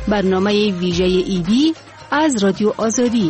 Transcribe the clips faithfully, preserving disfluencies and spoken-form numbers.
برنامه ویژه ایدی از رادیو آزادی.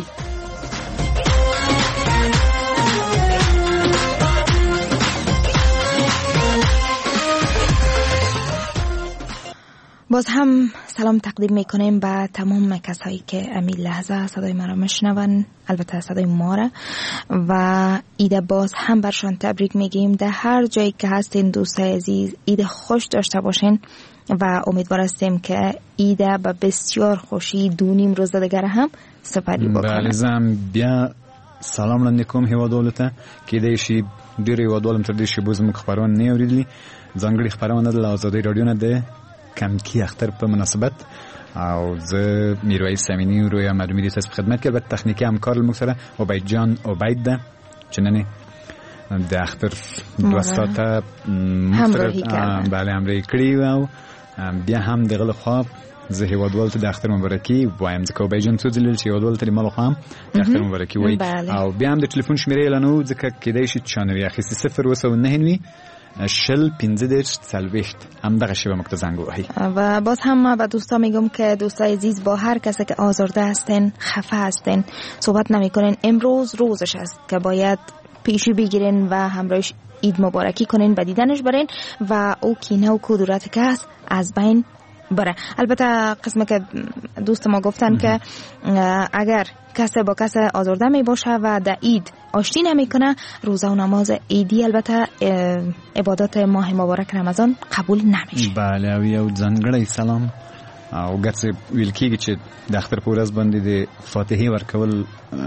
باز هم سلام تقدیم میکنیم به تمام کسایی که امی لحظه صدای ما را میشنون، البته صدای ما را، و عید باز هم برشان تبریک میگیم. در هر جایی که هستین دوستای عزیز، عید خوش داشته باشین و امیدوار هستیم که عید به بسیار خوشی دونیم روز دیگر هم سپری بکنه. بله زم بیا سلام علیکم هیوادولته که دیشی ډیر هیوادولم تر دیشی بوزم خبرونه نه اوریدلی ځانګړي خبرونه د آزادۍ رادیو نه ده کم کی اختر په مناسبت او زه میرویس امینی روی معلومی تاسو خدمت کې البته تخنیکی همکار المکسره عبید جان عبید ده چنانه د اختر دوستاته همراهی کردن. بله همراهی کړی او بیا هم دغه خو زه هیوادوال ته د اختر مبارکي وایم ځکه عبید جان څه دلیل چې هیوادوال ته مال خو هم د اختر مبارکي وای او بیا هم د ټلیفون شمیره اعلانو ځکه کېدای شي چانوي اخیستی صفر وسو نه هنوي شل پینزده درست سلویشت هم دقیقه شبه مکت زنگو هی. و باز هم به دوستا میگم که دوستای عزیز با هر کسی که آزرده هستین، خفه هستین، صحبت نمی کنین، امروز روزش است که باید پیشی بگیرین و همراهش عید مبارکی کنین، به دیدنش برین و او کینه و کدورت که هست از بین بره. البته قسمه که دوست ما گفتن که اگر کسی با کسی آزرده می باشه و در عید آشتی نمی کنه، روزه و نماز عیدی البته عبادات ماه مبارک رمضان قبول نمیشه. بله او یو ځانګړی سلام او ګرځي ویل کېږي چې د اختر په ورځ باندې د فاتحې ورکول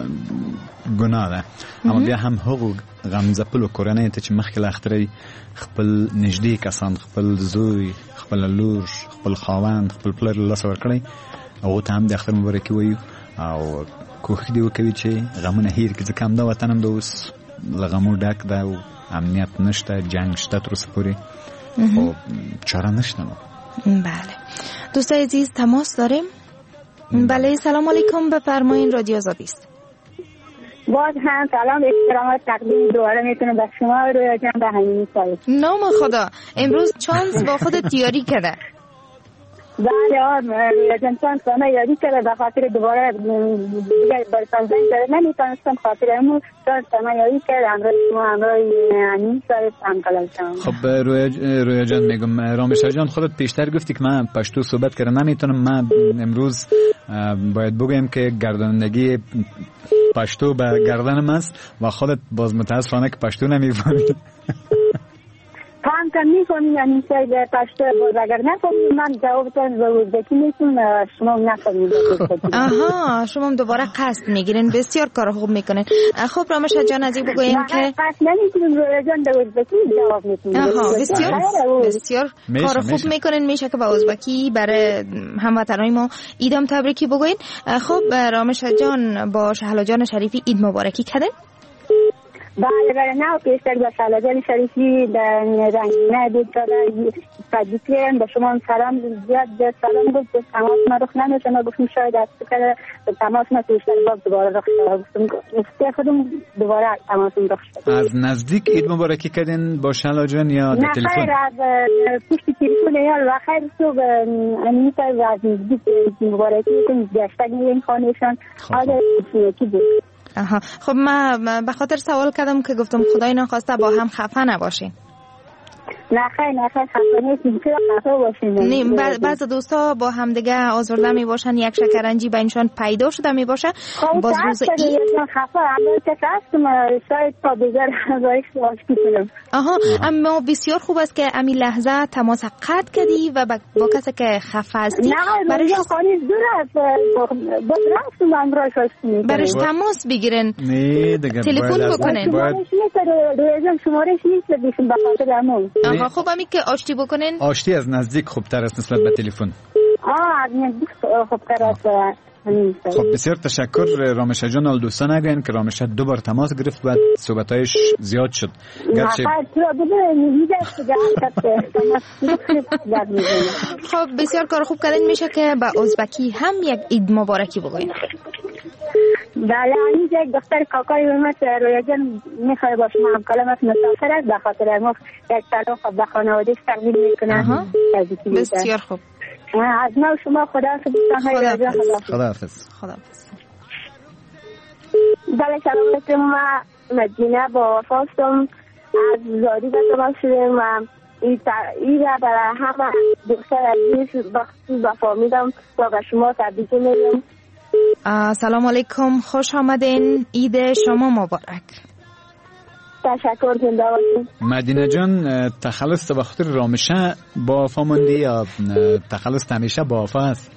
ګناه ده، اما بیا هم هغو غمځپلو کورنۍ ته چې مخکې له اخترې خپل نږدې کسان، خپل زوی، خپل لور، خپل خاوند، خپل پلار له لاسه ورکړی، هغو ته هم د اختر مبارکي وایو او کوښښ دې وکوي چې غمونه هیر کړي، ځکه همدا وطن هم د اوس له غمو ډک ده او امنیت نشته، جنگ شته تر اوسه پورې، خو چاره نشته. بله دوستای عزیز تماس داریم. بله سلام علیکم، بفرمایید رادیو آزادی است. باز هم سلام احترامات تقدیم دوباره میتونه به شما رویا جان به همین سال. نام خدا امروز چانس با خود تیاری کرده. بله آن رویا جان چانس با من یادی کرده به خاطر دوباره دیگه برسان زنگ کرده نمیتونستم خاطر امون چانس با من یادی کرده همراه شما همراه همین سال هم کلاشم. خب رویا جان میگم رامش جان خودت پیشتر گفتی که من پشتو صحبت کردم نمیتونم، من امروز باید بگویم که گردانندگی پشتو به گردنم است و خودت باز متاسفانه که پشتو نمیفهمی. فهم کن میکنی یعنی سای به پشتو باز اگر نفهمی من جوابتان به ازبکی میتون شما نفهمید. آها شما دوباره قصد میگیرین، بسیار کار خوب میکنین. خب رامش جان از این بگویم که قصد نمیکنیم رویا جان به ازبکی جواب میتونیم. آها بسیار بسیار کار خوب میکنین، میشه که به ازبکی برای هموطنای ما عیدم تبریکی بگوین. خب رامش جان با شهلا جان شریفی عید مبارکی کردین؟ بله بله نه پیشتر با شهلا جان شریفی در رنگینه بود داده تبریکم به شما سلام زیاد سلام بود به تماس ما رخ نمیشه، ما گفتیم شاید از فکر تماس ما پیشتر باز دوباره رخ شد، گفتیم خودم دوباره تماس رخ شد. از نزدیک عید مبارکی کردین با شهلا جان یا در تلفن؟ نه خیر از پشت تلفن یا خیر صبح امیتا از نزدیک عید مبارکی کنیم گشتگ میرین خانهشان آده کی بود. آها خب من به خاطر سوال کردم که گفتم خدای نخواسته با هم خفه نباشین. نه خیر نه خیر خفه نیستیم، چرا خفه باشین؟ نیم بعض دوستا با هم دیگه آزرده می باشن، یک شکرنجی بینشان پیدا شده می باشه باز روز عید خفه البته هستم شاید تا دیگر ازش آشتی کنم. آها اما بسیار خوب است که امی لحظه تماس قطع کردی و با کسی که خفه هستی برایش خانه دور است باز رفتم امروز آشتی برایش تماس بگیرن، تلفن بکنن. شمارش نیست بیشون به خاطر امون. آها خب امی که آشتی بکنن آشتی از نزدیک خوبتر است نسبت به تلفن. آه از نزدیک خوبتر است. خب بسیار تشکر رامش جان. ال دوستان نگوین که رامش دو بار تماس گرفت و صحبتایش زیاد شد. گرچه خب بسیار کار خوب کردین، میشه که با ازبکی هم یک عید مبارکی بگوین. بله اینجا یک دختر کاکای اومد رویا جان میخوای با شما هم کلمت مسافر است، بخاطر ما یک سلام خب به خانوادهش تقدیم میکنم. بسیار خوب از ما شما خدا حافظ. خدا حافظ. خدا حافظ. بله سلام علیکم. ما مدینه با وفا هستم از زاری به تماس شدیم و این را برای همه دوستان عزیز بخصوص وفا میدم و به شما تبریک میگم. سلام علیکم، خوش آمدین، عید شما مبارک. تشکر، زنده باشین. مدینه جان، تخلص به خاطر رامشه با وفا موندی یا تخلص همیشه با وفا است؟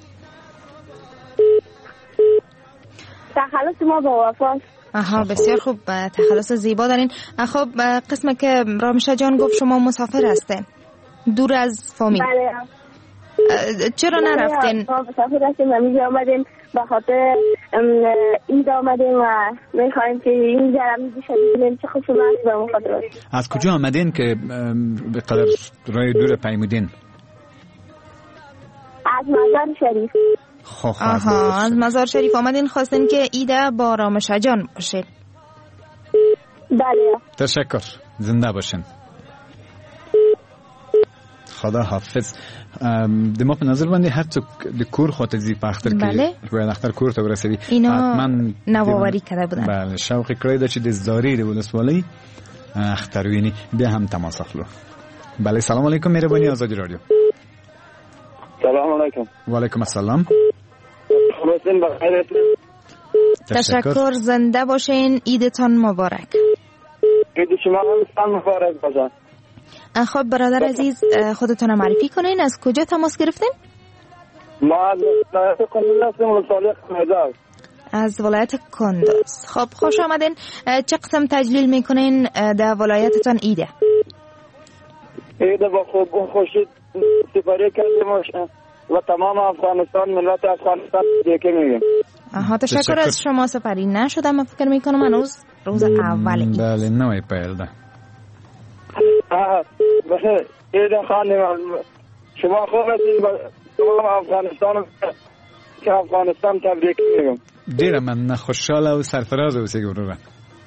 تخلص ما با وفا است. آها، بسیار خوب، تخلص زیبا دارین. خب قسمه که رامشه جان گفت شما مسافر هستین دور از فامیل. بله. چرا نرفتین؟ ما مسافر هستیم و میگه آمدیم به خاطر عید آمدیم و میخوایم که این جرمی دیشه ببینیم چه خصوصی هست به مخاطر. از کجا آمدین که به قدر رای دور پیمودین؟ از مزار شریف. آها، از مزار شریف آمدین، خواستین که عید با رامشه جان باشه. بله. تشکر، زنده باشین. خدا حافظ. دما په نظر باندې هر څوک د کور خواته ځي په اختر کې وای اختر کور ته ورسوي. حتما نوآوری کړه بودن. بله، شوق کړی د چې د زاری د ولسوالۍ اختر ویني. بیا هم تماس اخلو. بله، سلام علیکم، مهربانی آزادی رادیو. سلام علیکم. و علیکم السلام. خلاصین بخیر. تشکر، زنده باشین، عیدتان مبارک. عید شما هم مبارک باشه. خب برادر عزیز، خودتون معرفی کنین، از کجا تماس گرفتین؟ ما از ولایت کندوز هستیم، ولسوالی خمیزه. از ولایت کندوز. خب خوش آمدین. چه قسم تجلیل میکنین در ولایتتان عیده؟ عیده با خوب و خوشی سپری کردیم و تمام افغانستان، ملت افغانستان دیگه میگیم. آها، تشکر از شما. سپری نشدم، من فکر میکنم هنوز روز اول عید. بله، نوی پیل ده. آه بخیر. عید خانم شما خوب هستین با تمام افغانستان که افغانستان تبریک میگم. ډیره من خوشاله او سرفراز اوسئ ورور.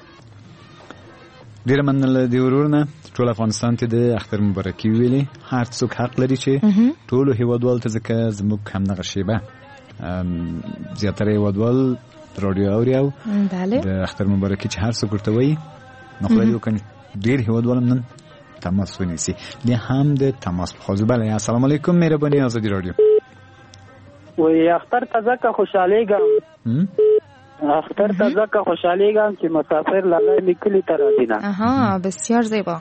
ډیره من د ورور نه ټول افغانستان ته د اختر مبارکي ویلي. هر څوک حق لري چې ټول هیوادوال ته ځکه زموږ هم دغه شیبه زیاتره هیوادوال رادیو اوري او د اختر مبارکي چې هر څوک ورته وایي نو خدای وکړي ډیر هیوادوال نن تماس ونیسي. بیا هم د تماس بخوازو. بله، السلام علیکم، مهربانی آزادی رادیو. وی اختر ته ځکه خوشحالیږم اختر ته ځکه خوشحالیږم چې مسافر لاله میکلی ته راځي. آها، بسیار زیبا.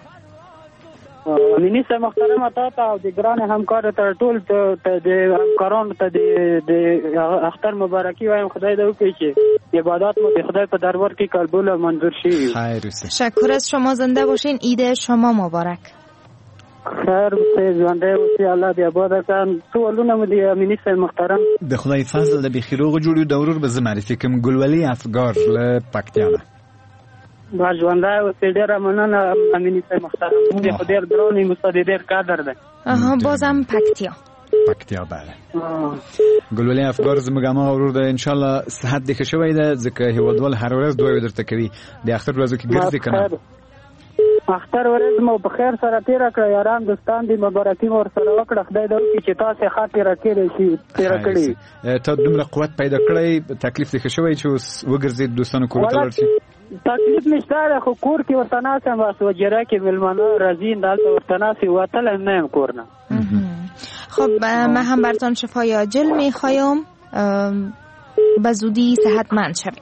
امینی صاحب محترم، تا ته او د ګران همکار ته ټول ته د همکارانو ته د اختر مبارکي وایم. خدای دې وکړي چې عبادت مو د خدای په دربار کې قبول او منظور شي. خیر. تشکر از شما، زنده باشین، عید شما مبارک. خیر اوسئ، ژوندی اوسئ، الله دې آباد کړي. سوالونه مو د امینی صاحب محترم د خدای فضل د بخیروغ جوړو د ورور به زه معرفي کوم. ګلولي افګار له پکتیا نه. با ژوندی اوسئ، ډېره مننه امینی صاحب محترم. موږ خو ډېر ګران یو، مو ډېر قدر ده. آها، بازم پکتیا. پکتیا بله. ګلولي افګار زموږ ما ورور ده. ان شاء الله صحت دې ښه شوی ده ځکه هیوادوال هر ورځ دوه درته کوي. د اختر ورځو کې ګرځي کنه. اختر ورځ مو په خیر سره تیر کړ، یاران دوستان دې مبارکي مور سره وکړه. خدای دې وکړي چې تاسو خاطر راکړي شي تیر کړی. ته دومره قوت پیدا کړی، تکلیف دې ښه شوی چې وګرځي دوستانو کور ته ورشي. تکلیف نشته، خو کور کې ورته ناسم واسه وجره کې ملمنه راځین دالته ورته ناسي وتل نه ام کورنه. خب من هم براتون شفای عاجل میخوایم، به زودی صحتمند شوید.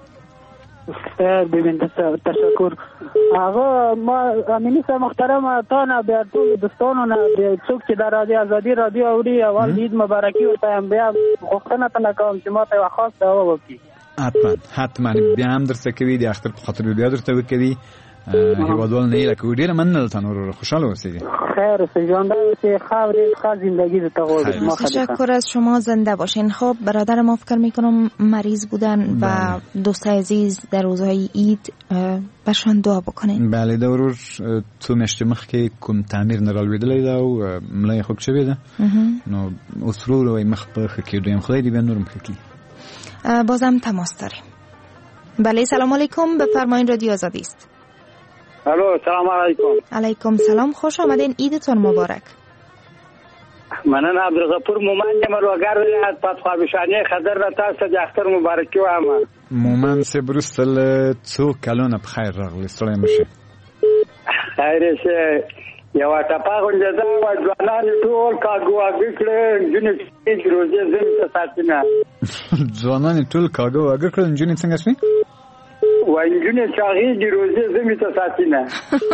ببین تشکر. آقا ما امینی صاحب محترم، تا نه بیا ټول دوستانو نه څوک چې د رادیو ازادي رادیو اوري اول عید مبارکي ورته هم بیا غوښتنه تنه کوم چې ما ته یو خاص دعا وکړي. حتما حتما بیا هم درته کوي د اختر په خاطر بیا درته وکوي. هیوادوال نه لکه ډیره مننه تاسو ورور، خوشاله اوسئ. خیر اوسئ، ژوندی اوسئ، خاورې ښه زندگی دې ته غواړم. تشکر از شما، زنده باشین. خب برادر ما فکر میکنم مریض بودن و دوستای عزیز در روزهای عید برشان دعا بکنین. بله، د ورور څو میاشتې مخکې کوم تعمیر نه رالوېدلی ده او ملا یې خوږ شوې ده، نو اوس ورو ورو مخ په ښه کېدو یم. خدای دې بیا نور هم ښه کړي. بازم تماس داریم. بله، سلام علیکم، بفرمایین، رادیو آزادی است. الو، سلام علیکم. علیکم سلام، خوش آمدین، عیدتون مبارک. مننه عبدالغفور مومن یم روگر ولایت پتخوابشانی خضر را تاسو د اختر مبارکي وایم. مومن صاحب وروسته له څو کلونو په خیر راغلی، ستړی مه شئ. خیر شه یوه ټپه غونډه ده وایي ځوانان ټول کاږه واږه کړه نجونې چې روزې ځمې ته ساتي نه. ځوانان ټول کاږه واږه کړه نجونې څنګه شوې؟ وایي نجونې چې هغې د روزې ځمې ته ساتي نه.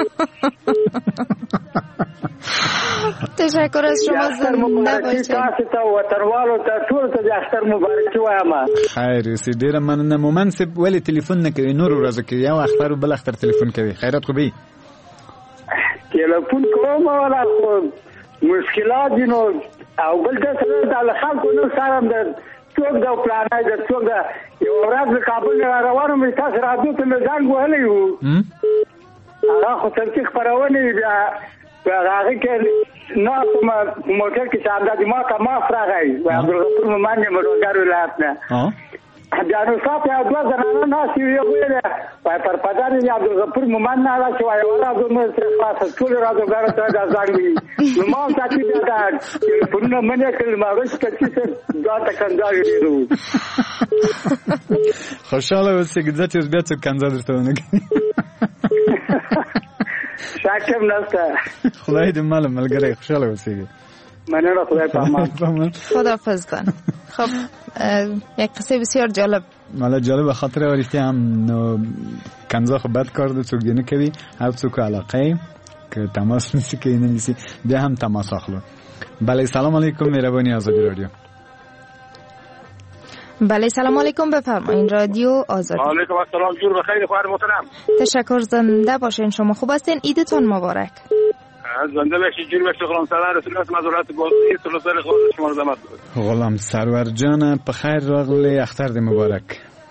تشکر از شما، زنده باشید. تاسو ته وطنوالو ته ټول ته د اختر مبارکي وایم. خیر اوسې، ډېره مننه. مومن صاحب ولې تلیفون نه کوي نورو ورځو کې؟ یو اختر بل اختر تلیفون کوي. خیرات خو به تلیفون کوم ولا خو مشکلات دي نو او بل څه سره د خلکو نو سره د څوک د پلانای د څوک د یو ورځ د کابل روانو مې تاسو راځو ته مې ځان وهلی وو. هغه خو ترڅ خبرونه بیا هغه کې نو کوم موټر کې څنګه د ما ته ما راغی و عبدالغفور مومن یم روزګار ولایت نه. بیا نو صاحب یو دوه زنانه ناستې وې ویله وایي پر پدر یې عبدالغفور مومن نه راشي وایي راځو مې ترې خلاصه ټول راځوګار ته دا زنګ وي نو ما ساتي بیا دا تلیفونونه منې کړل ما وروسته چې دا تکنځا ویلو. خوشحاله اوسئ ځکه چې بیا څوک کنځا درته ونه کوي. شاکم نسته. خدای دې مال ملګری خوشحاله اوسئ. مننه، خدای پامان. خداحافظ کن. خب یک قصه بسیار جالب مالا جالب خاطر وریشتی هم نو کنزا خب بد کار دو چوک دینه کوي هر څوک علاقه که تماس نیسی که اینه نیسی بیا هم تماس اخلو. بله سلام علیکم، مهربانی آزادی رادیو. بله سلام علیکم، بفرمایین رادیو آزادی. علیکم السلام، جور بخیر خواهر محترم. تشکر، زنده باشین. شما خوب هستین؟ عیدتون مبارک. زنده باشید، جور باشید. غلام سرور رسولت مزارات بازی سلسله خود شما رو زحمت بود. غلام سرور جان په خیر راغلی، اختر دې مبارک.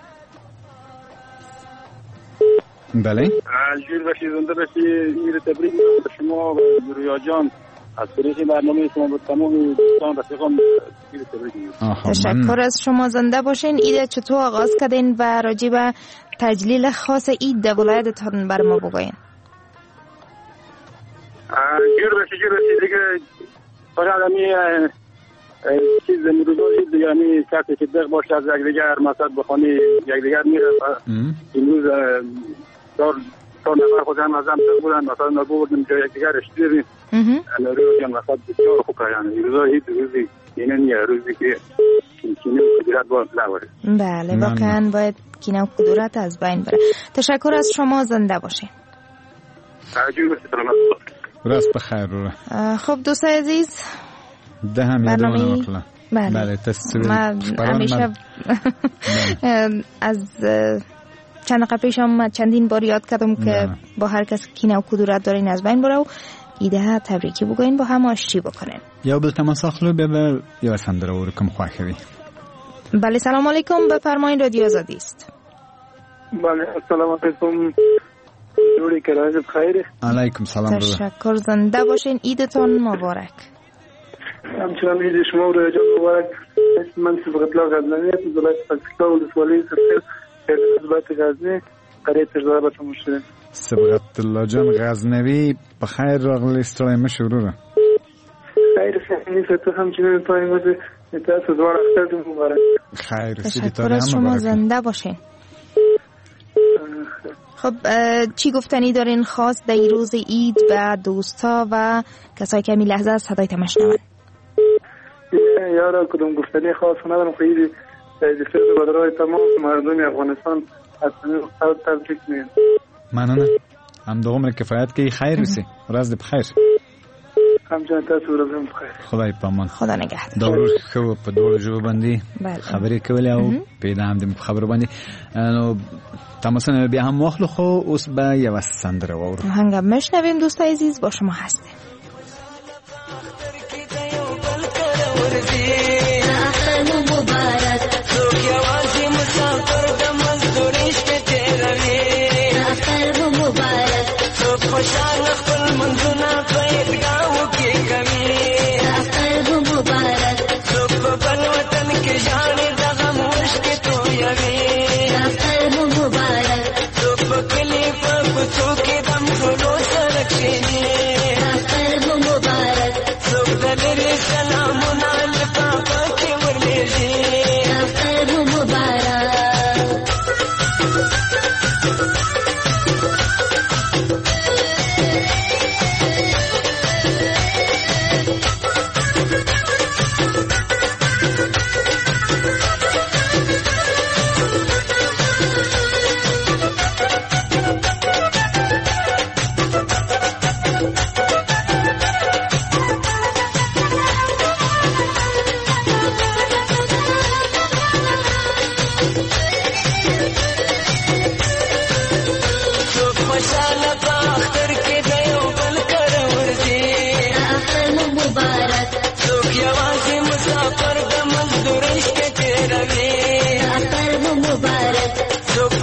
بله جور باشید، زنده باشید. میر تبریک به شما و رویا جان از طریق برنامه شما به تمام دوستان رفیقان میر تبریک میگم. تشکر از شما، زنده باشین. عید چطور آغاز کردین و راجع به تجلیل خاص عید در ولایتتان بر ما بگوین؟ جور باشید، جور باشید. دیگه فقط همی چیز میروزید یعنی کسی که دق باشه از یک دیگر مثلا بخوانی یک دیگر میره. امروز دار تا نفر خود هم از هم دق بودن مثلا نگو بودن که یک دیگر اشتیرین روی هم مثلا بسیار خوب یعنی روزا هیچ روزی اینه نیه روزی که کینه و قدرت باید نواره. بله واقعا باید کینه و قدرت از بین بره. تشکر از شما، زنده باشین. جور باشید، سلامت راست بخیر رو. خب دوستای عزیز ده هم یادمون مطلع. بله, بله تصویر من همیشه از چند دقیقه پیش هم چندین بار یاد کردم که بله. با هر کس کینه و کدورت دارین از بین بره و ایده تبریکی بگوین، با هم آشتی بکنین. یا بل تماس اخلو ببر یا سندره و رکم خواهی. بله سلام علیکم، بفرمایید رادیو آزادی است. بله السلام علیکم، جوری که راجب خیره. علیکم سلام. تشکر، زنده باشین. عیدتون مبارک. همچنان عید شما و رجب مبارک. من صبغت الله غزنوی از ولایت پکتیکا ولسوالی سرسل حزبات غزنی قریه تجربه مشترک. صبغت الله جان غزنوی بخیر راغلی، ستړی مشه وروره. خیر سهنی ته همچنان پایمز تاسو دوار اختر مبارک. خیر تشکر از شما، زنده باشین. خب چی گفتنی دارین خاص در این روز عید به دوستا و کسایی که می لحظه از صدای تماش نمون؟ یارا کدوم گفتنی خاص ندارم، خیلی دفعه برای تمام مردم افغانستان از این خط تبریک میگم. مننه. هم دو عمر کفایت که خیر بسی. راز بخیر. همچنان تاسو ورځ بخیر. خدای پامان. خدا نگهدار. دورو خو په ډول جو باندې خبرې کولې او پیدا هم د خبرو باندې نو تماسونه بیا هم واخلو، خو اوس به یو سندره واورو. هنگام مشنویم دوستای عزیز، با شما هستیم.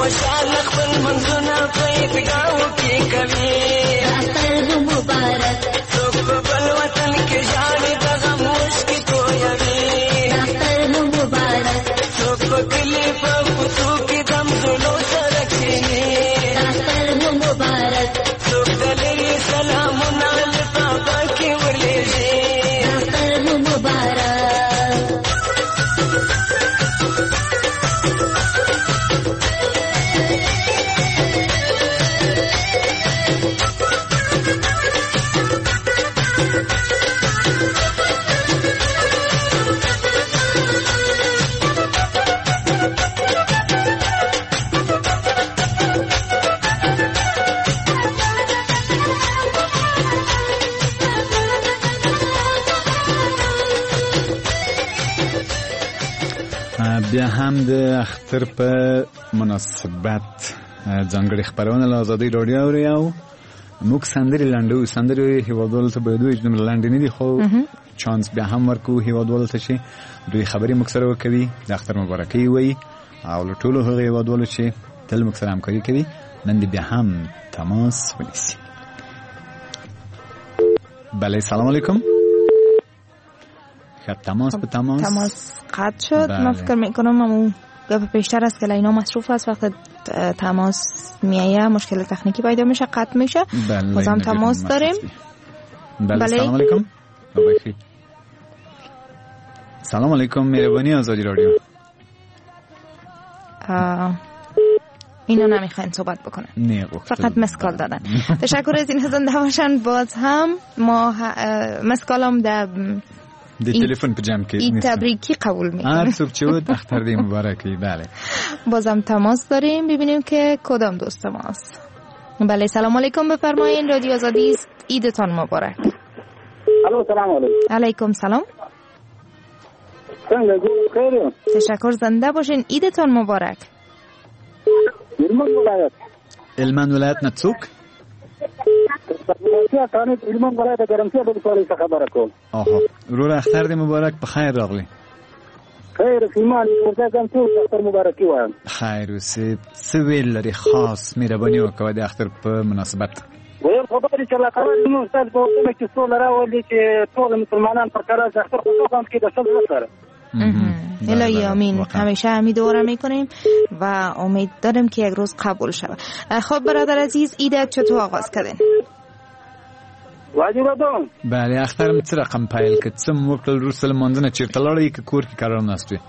خوشحال خپل منځونه په اتګاو کې کوي اختر مبارک څوک په بل وطن کې ژاړي د غم مشکې تویوي اختر مبارک څوک په کلي په کوڅو کې دم زړو سره کښېني اختر مبارک څوک د لرې سلامونه لطافه کې ورلېږي اختر مبارک بیا هم د اختر په مناسبت ځانګړي خبرونه له ازادۍ راډیو اوري او موږ سندرې لنډو سندرې هیوادوالو ته باید وایي دومره لنډې نه دي خو چانس بیا هم ورکو هیوادوالو ته چې دوی خبرې موږ سره وکوي د اختر مبارکۍ وایي او له ټولو هغو هیوادوالو چې تل موږ سره همکاري کوي نن دې بیا هم تماس ونیسي. بله سلام علیکم. خب تماس به تماس تماس قطع شد. من فکر میکنم امو گپ پیشتر است که لینا مصروف است وقت تماس میایه مشکل تکنیکی پیدا میشه قطع میشه. بازم تماس داریم. بله سلام علیکم. سلام علیکم مهربانی آزادی رادیو. اینا نمیخواین صحبت بکنن نه فقط مسکال دادن. تشکر از این زنده باشن. باز هم ما مسکالم در د تلفن په جمع کې این تبریکی قبول میکنیم. هر څوک چې ود اختر دې مبارکی. بله بازم تماس داریم ببینیم که کدام دوست ماست. بله سلام علیکم بفرمایید رادیو آزادی است. عیدتان مبارک. الو سلام علیکم. علیکم سلام. څنګه جوړ خیر؟ تشکر زنده باشین. عیدتان مبارک. هلمند ولایت. هلمند ولایت نه څوک؟ ولایت تانه هلمند ولایت ګرمسیا په ټولې څخه خبره کوم. آها ورور اختر دې مبارک په خیر راغلی. خیر ایمان ورته کوم څو اختر مبارکي وایم. خیر اوسې څه ویل لري خاص مهرباني وکړه د اختر په مناسبت. ویل خبرې چې الله تعالی نو استاد په وخت کې څو لراولي چې ټول مسلمانان پر کار اختر خو کوم کې د څه سره. الهی آمین. همیشه امیدوارم میکنیم و امید داریم که یک روز قبول شود. خب برادر عزیز عیدت چطور آغاز کردین؟ واجب دوم. بله اخترم څه رقم پیل کړ څه موکل روسل مونږ چیرته لاړې کې کور کې قرار ناستوي.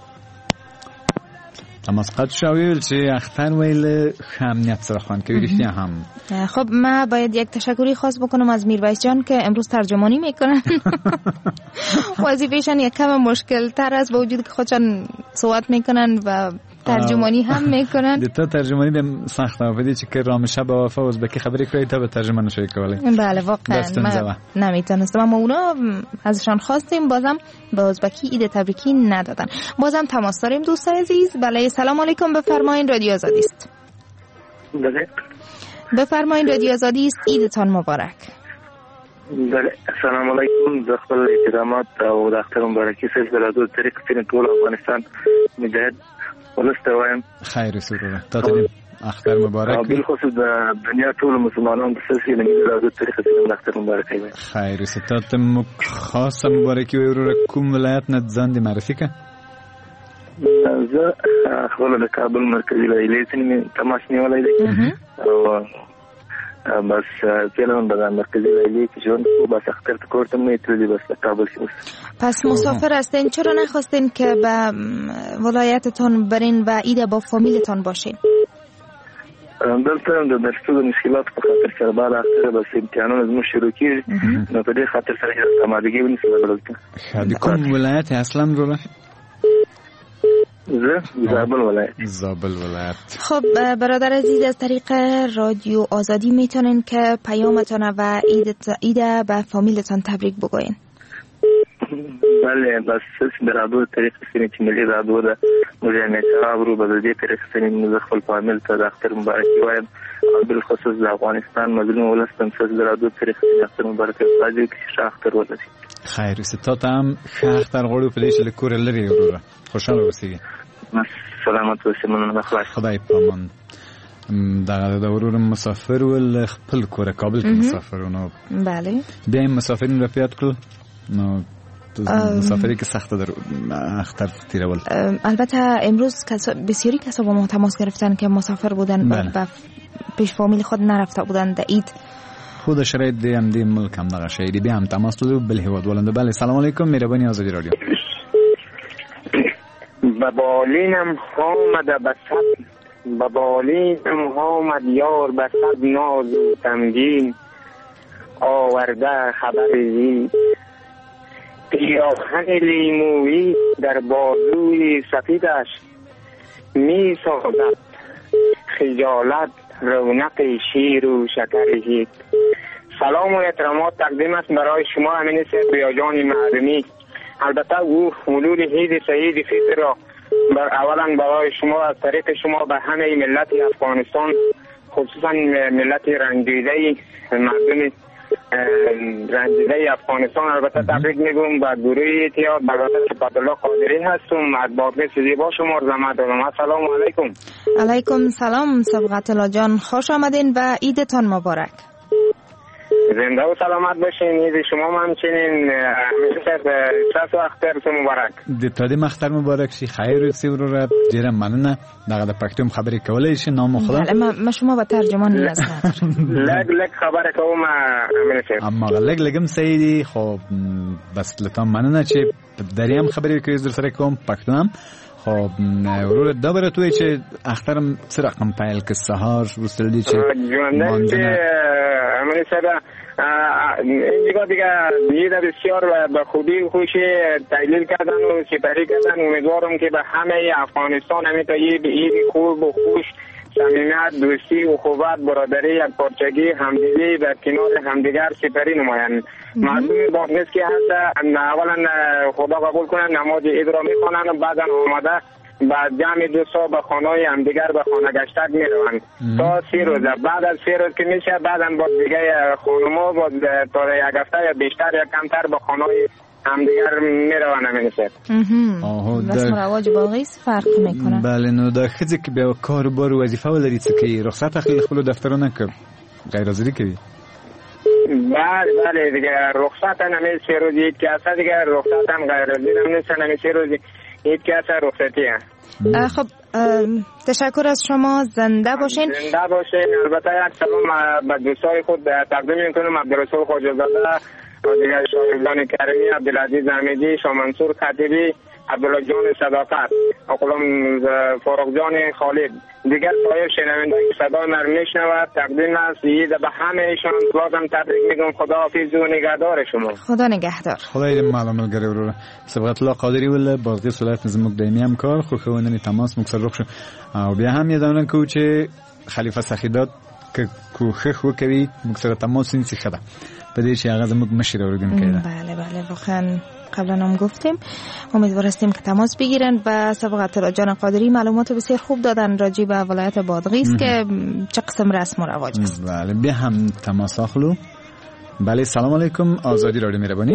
تماس قطع شو ویل چې اختر ویل امنیت سره خوان کوي رښتیا هم. خب ما باید یک تشکری خاص بکنم از میرویس جان که امروز ترجمانی میکنن. وظیفه‌شان یک کم مشکل تر است با وجود که خودشان صحبت میکنن و ترجمانی هم میکنن. د ته ترجمانی د سخت او بدی چې که رامشه با وفا ازبکی خبرې کوي ته به ترجمه نشوي کولای. بله واقعا من نمیتونستم اما اونا ازشان خواستیم بازم به ازبکی عید تبریکی ندادن. بازم تماس داریم دوست عزیز. بله سلام علیکم بفرمایید رادیو آزادی است. بله بفرمایید رادیو آزادی است. عیدتان مبارک. بله سلام علیکم. د خپل احترامات او د اختر مبارکي سره د رادیو طریق سره ټول افغانستان مجاهد ولسته وایم. خیر سروره تا ته اختر مبارک. بل خصوص د دنیا ټول مسلمانانو د سلسله د رادیو طریق سره اختر مبارک وایم. خیر ستات مو خاصه مبارکي ورور کوم ولایت نه ځان دي معرفي کا؟ زه خپل د کابل مرکزی ولایت نه تماس نیولای دي او بس فعلا بدن مرکزی ولی که جون بس اختر کردم میتونی بس کابل شوست. پس مسافر هستین چرا نخواستین که به ولایتتون برین و عید با فامیلتون باشین؟ دلته د درسو مشکلات په خاطر سره بعد اختر بس امتحانونه زموږ شروع کیږي نو په دې خاطر سره یې آمادګي ونیسل دلته. د کوم ولایت اصلا وروره؟ زابل ولایت. زابل ولایت. خب برادر عزیز از طریق رادیو آزادی میتونین که پیامتون و عید به فامیلتون تبریک بگوین. بله بس به رادیو طریق سینی چې ملي رادیو ده مجاهد شعب رو به دې طریق سینی موږ خپل فامیل ته د اختر مبارکي وایم او بل خصوص د افغانستان مظلوم ولستان څخه د رادیو طریق سینی اختر مبارکي واجب کې ښه اختر ولري. خیر ستات هم ښه اختر غوړو په دې چې لکور لري وروره خوشاله اوسئ. سلامت اوسئ. مننه خدای خدای پامان. دغه د ورور مسافر ول خپل کور کابل کې مسافرونو بله بیایم مسافرین را پیاد کړل نو مسافری که سخت در اختر تیرول. البته امروز کسا بسیاری کسا با ما تماس گرفتن که مسافر بودن و پیش فامیل خود نرفته بودن در عید. خود شرایط دی هم دی ملک هم دغه شیری بیا هم تماس دادو بل هواد ولنده. بله سلام علیکم مهربانی آزادی رادیو. ببالینم آمد بسد ببالینم آمد یار بسد ناز و تمگین آورده خبر زید پیراهن لیمویی در بازوی سفیدش می سازد خجالت رونق شیر و شکر. سلام و احترامات تقدیم است برای شما امین سید جان معلمی. البته او حلول عید سعید فطر را بر اولا برای شما از طریق شما به همه ملت افغانستان خصوصا ملت رنجیده مردم رنجیده افغانستان البته تبریک میگم. با گروه اتحاد برادر صفت‌الله قادری هستم از بادغیس زیبا شما زحمت دارم. السلام علیکم. علیکم سلام صبغت‌الله جان خوش آمدین و عیدتان مبارک. زنده و سلامت باشین. عید شما همچنین ساس و اختر مبارک. د تادیم اختر مبارک شي. خیر سی ورور ډیره مننه. دغه د پښتو خبرې کولای شي نام خدا. بله ما شما به ترجمان نیاز ندارم. لګ لګ خبره کوم امین صاحب. اما لګ لګم سیدی خو بس لته مننه چې دریم خبرې کوي زر سره کوم پښتو هم خب ورور دا براتوی چې اخترم څه رقم پیل که سهار وستل دی چې ماندنه امین صاحب اینجا دیگه عید بسیار به خوبی خوشی تحلیل کردن و سپری کردن. امیدوارم که به همه افغانستان همه تا عید خوب و خوش صمیمیت دوستی و اخوت برادری یک پارچگی همدلی در کنار همدیگر سپری نمایند. مردم بادغیس که هست اولا خدا قبول کنند نماز عید را میخوانند و بعدا آمده بعد جمع دوستا به خانه‌های همدیگر به خانه گشتک میروند تا سی روز. بعد از سی روز که میشه بعدا با دیگه خانم‌ها با تا یک هفته یا بیشتر یا کمتر به خانه‌های همدیگر میروند. نمیشه رسم و رواج بادغیس فرق میکنه. بله نو دا خځې کې به کار بار و وظیفه ولري څه کوي رخصت اخلي خپل دفترونه که غیر حاضری کوي. بله بله دیگه رخصت نمی سی روزی که اصلا دیگه رخصت هم غیر حاضری نمیشه نمی سی روزی عید که اصلا رخصتی هم. خب تشکر از شما. زنده باشین. زنده باشین. البته یک سلام به دوستای خود تقدیم میکنم. عبدالرسول خواجه‌زاده و دیگر شاهدان کریمی عبدالعزیز حمیدی شاه منصور خطیبی عبدالله جان صداقت اقلام فاروق جان خالد دیگر سایر شنونده که صدا من میشنود تقدیم است عید به همه ایشان بازم تبریک میگم. خدا حافظ و نگهدار شما. خدا نگهدار. خدای دې معلومه ګرې ورور صبغت الله قادری ول بازغیس ولایت زموږ دایمي همکار خو خوننی تماس مکسر رخ شو او بیا هم یادونه کو چې خلیفه سخیدات که کوښښ وکوي مکسر تماس نیسی خدا په دې چې هغه زموږ مشر اورګن کړه. بله بله واقعا قبلا هم گفتیم امیدوار هستیم که تماس بگیرن و صبغت الله جان قادری معلومات بسیار خوب دادن راجع به ولایت بادغیس که چه قسم رسم و رواج است. بله بیا هم تماس اخلو. بله سلام علیکم آزادی رادیو مهربانی.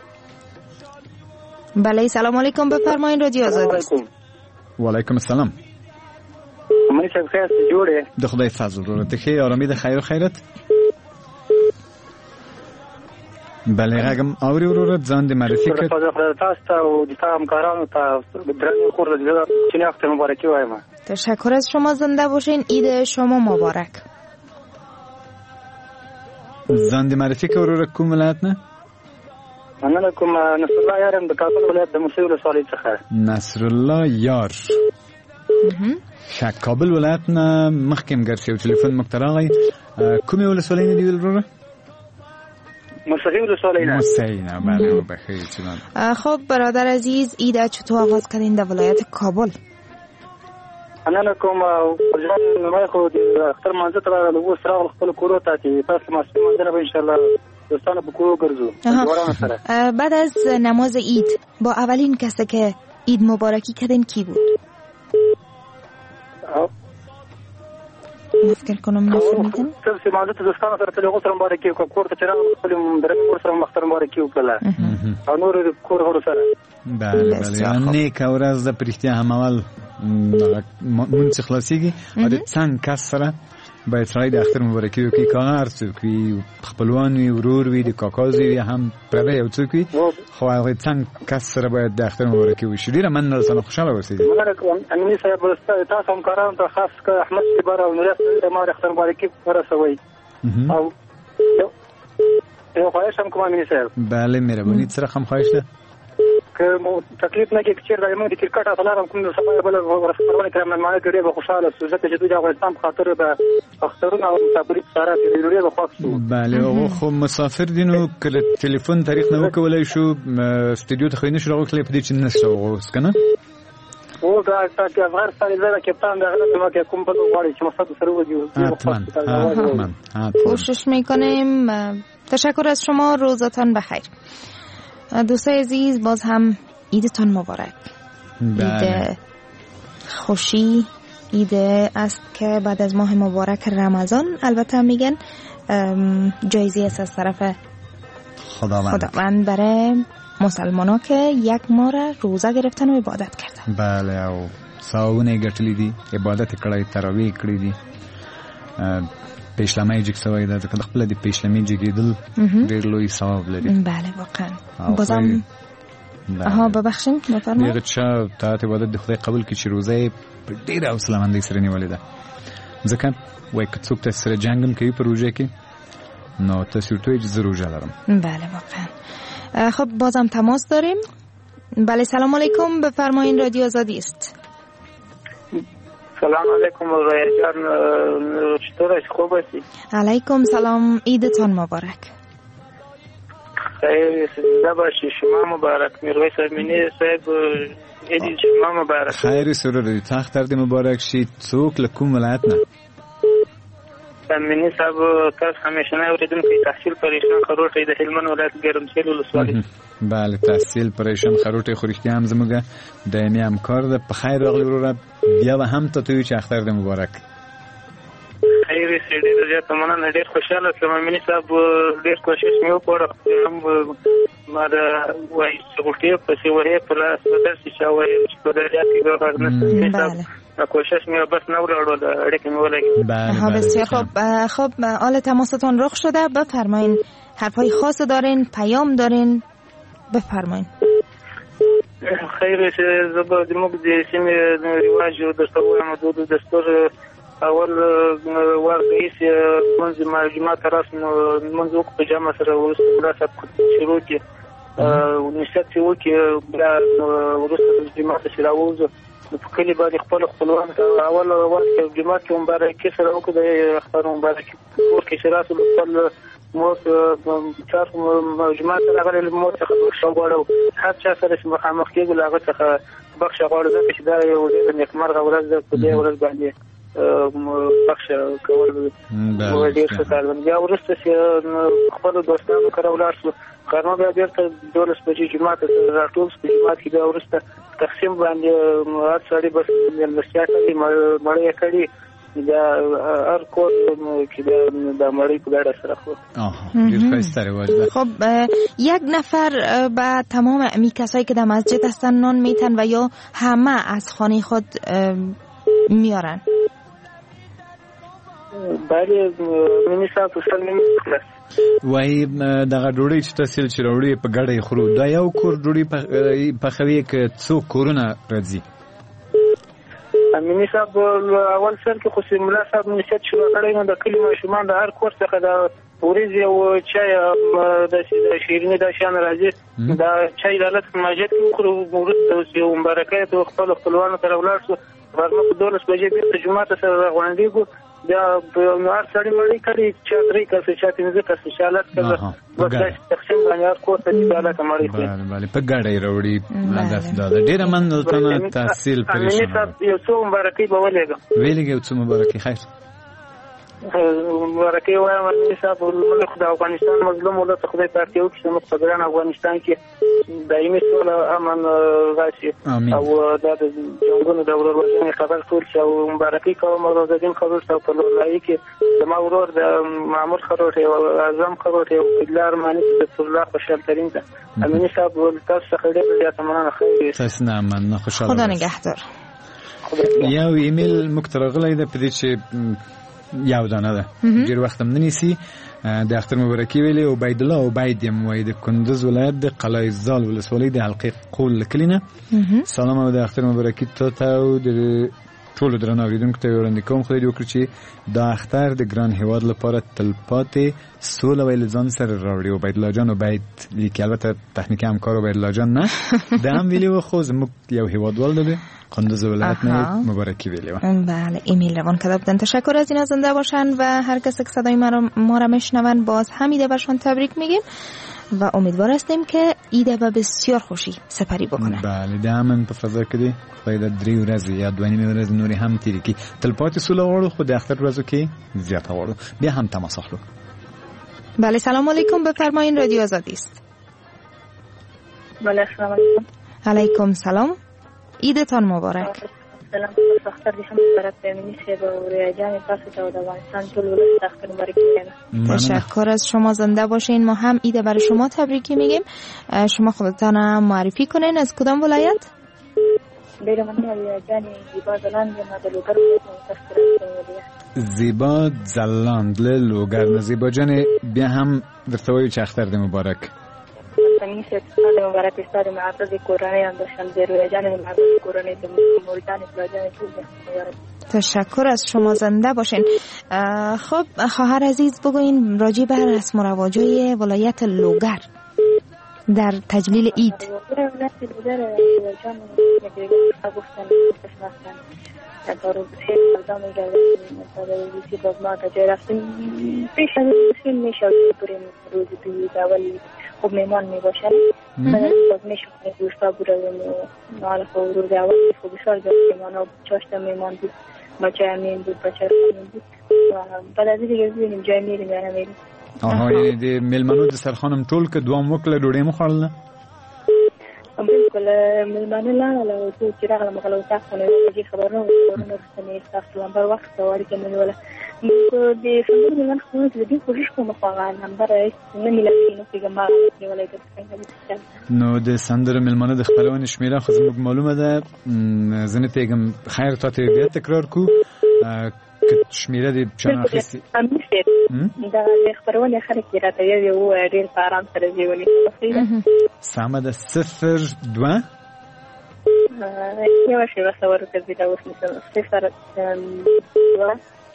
بله سلام علیکم بفرمایید رادیو آزادی است. و علیکم السلام. امید صاحب خیر جوړه. د خدای فضل ورته ته آرامي د خیر و خیرت. بله غم اوری ورور ځان د معرفي کړ. تاسو ته او د همکارانو ته درنو خور د چنې وخت مبارکي وایم. تشکر از شما. زنده باشین. عید شما مبارک. ځان د معرفي کړ ورور کوم ولایت نه؟ مننه کوم نصر الله یارم د کابل ولایت د موسی ولسوالۍ څخه. نصر الله یار ښه کابل ولایت نه مخکې ګرځي او ټلیفون مکتراغی کومې ولسوالۍ نه دی ورور؟ موسیقی ولسوالی نه. موسیقی نه بله بخیر چنان. خب برادر عزیز عید چطور آغاز کردین در ولایت کابل؟ انا کوم ځان ما خو د اختر منځ ته راغلو سره خپل کورو ته چې تاسو مسلمان منځ به ان شاء الله دوستانه په کورو ګرځو. بعد از نماز عید با اولین کسی که عید مبارکی کردین کی بود؟ فکر کنم نفهمیدن. تر سیمانه تو دوستان سره تلغو سره مبارکي وکړه کور ته چرای خپل درنګ ور سره مختر مبارکي وکړه او نور کور ور سره. بله بله نیک ورځ د پرختیا هم اول مونږ خلاصيږي او د څنګه کس سره باید سړی د اختر مبارکي وکړي که هر څوک وي خپلوان وي ورور وي د کاکا زوی وي هم پردی یو څوک وي خو هغه څنګه کس سره باید د اختر مبارکي وشي. ډېره مننه سره خوشحاله اوسئ. امیني صاحب تاسو همکارانو ته خاص که احمد صبر او نورس د ما د اختر مبارکي ورسوئ او یو خواهش هم کوم امیني صاحب. بله مهرباني سره هم خواهش ده که مو تکلیف نه کې چې راځم د کرکټ اصلارم کوم د سپای بل ورسپرونه کړم نه ګډه به خوشاله سو ځکه چې دوی د افغانستان په خاطر به اخترونه او مسافرت سره د لوري به خوښ شو. بله خو مسافر دینو کله ټلیفون تاریخ نه وکولای شو استودیو ته خو نه شو راغلی په دې چې نشو اوس کنه او دا چې افغانستان زړه کپتان دغه ما کې کوم په وړي چې مصد سره وځي. کوشش میکنیم. تشکر از شما. روزتان بخیر. دوستای عزیز باز هم عیدتان مبارک. عید خوشی، عید است که بعد از ماه مبارک رمضان البته میگن جایزه است از طرف خداوند, خداوند برای مسلمان ها که یک ماه را روزه گرفتن و عبادت کردن. بله او ساونه ګټلې دي عبادت کړی تراویح کړی دي پیشلمه جګ سوی ده ځکه خپل د پیشلمه جګیدل ډېر لوی ثواب لري. بله واقعا. بازم آها ببخشید بفرمایید. دغه چا ته عبادت د خدای قبول کړي چې روزه ډېر حوصله مندۍ سره نیولې ده ځکه وای که څوک تاسو سره جنګم کوي په روزه کې نو تاسو ته اجازه روزه لرم. بله واقعا. خب بازم تماس داریم. بله سلام علیکم بفرمایید رادیو آزادی است. سلام علیکم رویا جان چطور خوب هستی؟ علیکم سلام. عیدتان مبارک. خیر زنده باشی. شما مبارک. میرویس امینی صاحب عید شما مبارک. خیر سرور تخت درد مبارک شید. څوک له کوم ولایت نه؟ امینی صاحب تاسو همیشه نه اوریدونکو تحصیل پریشان خروټی د هلمند ولایت ګرمسیل ولسوالۍ. بله تحصیل پریشان خروټی خو رښتیا هم زموږ دایمي همکار ده. په خیر راغلی وروره. بیا به هم ته توی چې اختر د مبارک. خیر سي ډېر زیات مننه. ډېر خوشاله شوم امینی صاحب. ډېر کوشش مې وکړ هم ما دا وایي سګوټي په سی وایي پر اساس چې وایي چې په دې کې به ورنه صاحب کوشش مې بس نه وروړل اړیکې مې ولګي. بله بسیار خوب. خب آل تماستان رخ شده. بفرمایین حرفای خاص دارین پیام دارین بفرمایین. خیر سي زبر د موږ د سیمې رواج او دستورونو د دستور اول ورغیس منځ مجموعه رسم منځ وک په جامه سره ورسره شروع کی او نشته چې وکي ورسره د جماعت سره وځو په کلی باندې خپل خپلوان اول وخت جماعت کې مبارکي سره وکړو د اختر مبارکي ور کې شراسو خپل موت چار جماعت راغلي موت څخه شو غواړو هر چا سره چې مخامخ کېږي لاغه څخه بخښه غواړو چې دا یو ډېر نیکمرغه ورځ ده په دې ورځ باندې بخښه کول ډېر ښه کار دی. بیا وروسته چې خپل دوستانو سره ولاړ شو غرمه بیا بیرته دولس بجې جماعت ته راټول شو. جماعت کې بیا وروسته تقسیم باندې هر سړی بس مېلمستیا کوي مړۍ کړي دا هر کور کې دا مړۍ په ګډه سره خوري. ډېر ښایسته رواج ده. خب یک نفر به تمام امی کسایی که در مسجد هستن نان میتن و یا همه از خانه خود میارن؟ بله منی صاحب اصلا نمیخلص وای دغه ډوډۍ چې تاسو چې راوړي په ګډه خورو دا یو کور ډوډۍ په خوي کې څو کورونه راځي؟ امینی صاحب اول سر کې خو سیملا صاحب نشد شروع کړی نو د کلی ماشومان د هر کور څخه د ورځي او چای د شیرینی د شان راځي دا چای د لټ ماجد کې خو ورته یو مبارکات او خپل خپلوانو سره ولاړ شو. ورنه په دولس بجې بیرته جمعه سره غونډېږو بیا نو هر سړی مړی کړي چې درې کسه چې پنځه کسه شالت کړه بس تقسیم باندې هر کور ته چې حالت مړی کړي. بله بله په ګډه راوړي هدف دا ده. ډېره مننه تحصیل پریشان. امینی صاحب یو څو مبارکي به ولېږم. ویلېږه یو څو مبارکي خیر. مبارکي وایم امین صاحب ملک د افغانستان مظلوم ولایت خدای پاک یو کې زموږ په ګران افغانستان کې دایمي سوله امن راشي او دا د جنګونو د ورورولۍ خبر ټول شي او مبارکي کوم روز الدین خبر څو په لورای کې زما ورور د معمول خروټي او اعظم خروټي او بلار معنی د الله خوشحال ترين ته امین صاحب تاسو څخه ډېر زیات مننه خیر تاسو نه من خوشاله خدا نگهدار. یو ایمیل مکترغلی ده په دې چې یو دانه ده ډیر وخت هم ننیسی د اختر مبارکي ویلي او عبید الله عبید یم وای د کندوز ولایت د قلعه زال ولسوالۍ د حلقې قول کلینه. سلام او د اختر مبارکي ته ته او د ټول درنو اوریدونکو ته وړاندې کوم خو دې وکړي چې د اختر د ګران هیواد لپاره تلپاتې سوله ویل ځان سره راوړي. عبید الله جان عبید لیکي البته تخنیکی همکار عبید الله جان نه د هم ویلي و خو زموږ یو هیوادوال ده قندوز ولایت نه مبارکی ویلی و. بله ایمیل روان کرده بودن. تشکر از اینا زنده باشن و هر کس که صدای ما را میشنون باز هم ایده برشان تبریک میگیم و امیدوار هستیم که ایده به بسیار خوشی سپری بکنه. بله دامن په فضا کې دی خدای د درې ورځې یا دوه نیمې ورځې نورې هم تیرې کړي تلپاتې سوله غواړو خو د اختر ورځو کې زیاته غواړو. بیا هم تماس اخلو. بله سلام علیکم بفرمایین رادیو آزادی است. بله سلام علیکم. علیکم سلام. عیدتان مبارک. سلام اختر دې هم مبارک وي مینه و ریاجان تاسو ته د افغانستان ټول ولایت اختر مبارک وي. تشکر از شما زنده باشین. ما هم عید برای شما تبریکی میگیم. شما خودتان معرفی کنین از کدام ولایت؟ ډیره مننه ریاجان زیبا زلاند ما د لوګر ولایت. زیبا زلاند له لوګر. زیبا جان بیا هم درته وایو چې اختر دې مبارک. امین صاحب مبارک استاد معزز کورانی اندشان در ریاجان معزز کورانی د موریتان پلاجان ټول. تشکر از شما زنده باشین. خب خواهر عزیز بگوین راجع به رسم و رواجای ولایت لوگر در تجلیل عید. ولایت لوگر ریاجان گفتن قسمتن دارو خیلی مردم میگردن تا روزی باز ما تا جای رفتیم پیش از این میشه بریم روزی توی دولی خوب میمان میباشن بعد از باز میشه دوستا بودم نال خوب روز اول خوب بسیار جا میمان و چاشتا میمان بود بچه همین بود بچه همین بود بعد از دیگه ببینیم جای میریم یا نمیریم. آها یعنی دی ملمنو د سرخانم ټول که دوام وکړه ډوډۍ مو خوړله؟ بالکل ملمانو لاړه او چې راغلم غلو تاسو نه دي خبرونه ورونه ستنې تاسو نمبر وخت وړي کې مې ولا نو د څنګه ملمن خو دې کوشش کوم په هغه نمبر نه ملي نو پیغام راځي ولای ته. نو د سندر ملمنو د خبرونه شمیره خو زموږ معلومه ده زنه پیغام خیر ته بیا تکرار کو شمیره دې چانه اخیستي امین دا خبرونه خلک راته یو ډیر په آرام سره دیونی سامه ده صفر دوه یو شی وسور کوي دا اوس مثلا صفر دوه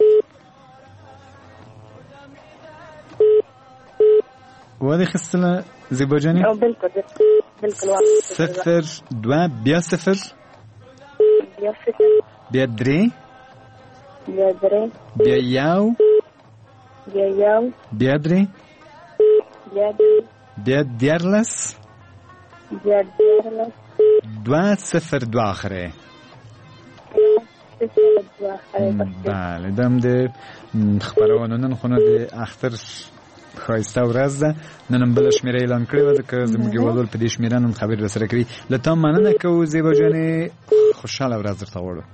وادي خصله زیبا جانی او بالکل بالکل صفر دوه بیا صفر بیا صفر بیا درې بیا درې بیا یو بیا یو بیا درې بیا درې بیا دیارلس بیا دیارلس دوه صفر دوه آخره. بله دم د خبرونه نن خو نه د اختر خایسته ورځ ده نن بل شمیره اعلان کړی و ځکه زموږ ولول په دې شمیره نن خبر رسره کړی لته مننه کوو زیبا جان خوشاله ورځ درته وړو.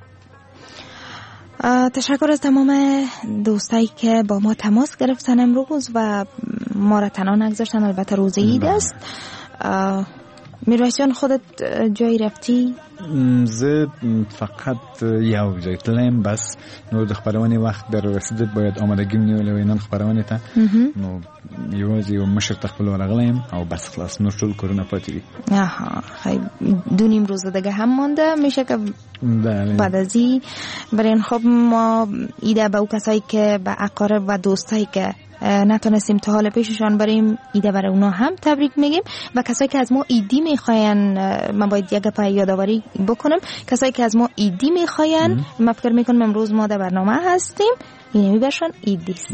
تشکر از تمام دوستایی که با ما تماس گرفتن امروز و ما را تنها نگذاشتن. البته روز عید است. میرویس جان خودت جایی رفتی؟ زه فقط یو جای تلم بس نو د خبرونه وخت در رسیدت باید آمادگی نیولې نن خبرونه ته نو یوازې یو مشر تخپل ورغلم او بس خلاص نو ټول کرونا پاتې دي. آها خیلی دو نیم روز دیگه هم مانده میشه که بعد از این برین خب ما ایده به او کسایی که به اقارب و دوستایی که نتونستیم تا حال پیششان بریم ایده برای اونا هم تبریک میگیم و کسایی که از ما ایدی میخواین من باید یک پای یادآوری بکنم کسایی که از ما ایدی میخواین من فکر میکنم امروز ما در برنامه هستیم اینه میبرشان ایدی است.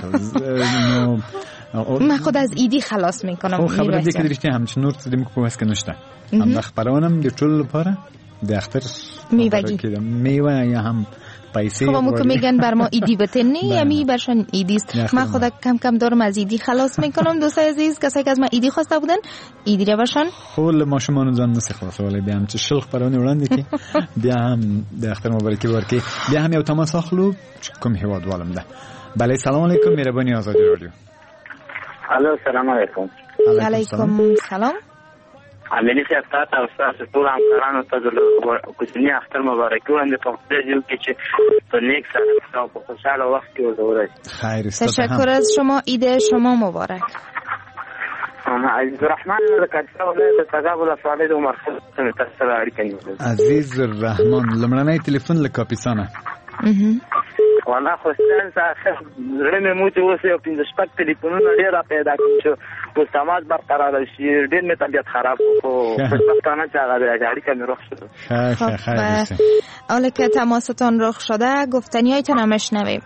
من خود از ایدی خلاص میکنم. خو خبره دې کې درشته هم چې نور څه دې مکو واسه نشته هم د خبرونم د ټول لپاره د اختر میوه‌گی میوه یا هم پیسه خب همون که میگن بر ما ایدی بتنی یمی برشان ایدیست. من خدا کم کم دارم از ایدی خلاص میکنم. دوستای عزیز کسایی که از من ایدی خواسته بودن ایدی را برشان خول ما شما نزان نسی خلاص ولی بیا هم چه شلخ برانی وراندی که بیا هم در اختر مبارکی بارکی بیا هم یو تماس اخلو کم هواد والم ده. بله سلام علیکم میربانی آزادی رادیو. الو سلام علیکم. علیکم سلام. عملی سیاست او تاسو ټول همکارانو ته د کوچنی اختر مبارکي وړاندې کوم چې چې په نیک سره او په خوشاله وخت کې وزورئ. خیر است. تشکر از شما. عید شما مبارک. عزیز الرحمن زکریا ولایت تګاب ولسوالۍ د عمر خان تاسو سره اړیکه نیولې. عزیز الرحمن لمړنۍ ټلیفون له کاپیسانه. والله خو ستاسو څخه زړه مې مو ته اوس یو پنځه شپږ ټلیفونونه ډېر پیدا کړي چې په سماج برقرار شي ډېر مې طبیعت خراب و خوشبختانه چې هغه د اړیکه مې رخ شد. خیر خیر. حالا که تماستان رخ شده گفتنیایتان هم اشنویم.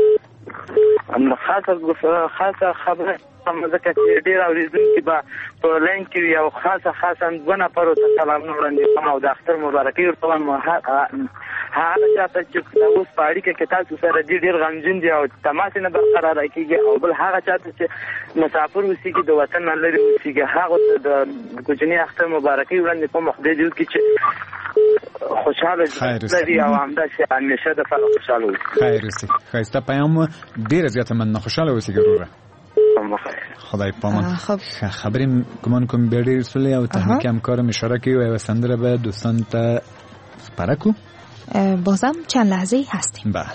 خاصه خاصه خبره هم ځکه چې ډېر اورېدونکي به په لاین کې وي او خاصه خاصه دوه نفرو ته سلامونه وړاندې کوم او د اختر مبارکي ورته وایم. هغه چاته چې اوس په اړیکه کې تاسو سره ډېر ډېر غمجن دي او تماس نه برقراره کېږي او بل هغه چاته چې مسافر اوسېږي د وطن نه لرې اوسېږي هغو ته د کوچني اختر مبارکي وړاندې کوم خدای دې وکړي چې خوشحاله لري او همداسې همیشه دپاره خوشحاله اوسي. خیر اوسي. ښایسته پیام ډېره زیاته مننه. خوشحاله اوسېږه وروره. خدای پامان. خبرې ګمان کوم بیا ډېرې سولې او تخنیکي همکارم اشاره کوي و یوه سندره به دوستان ته سپاره کړو. بازم چند لحظه هستیم. بله.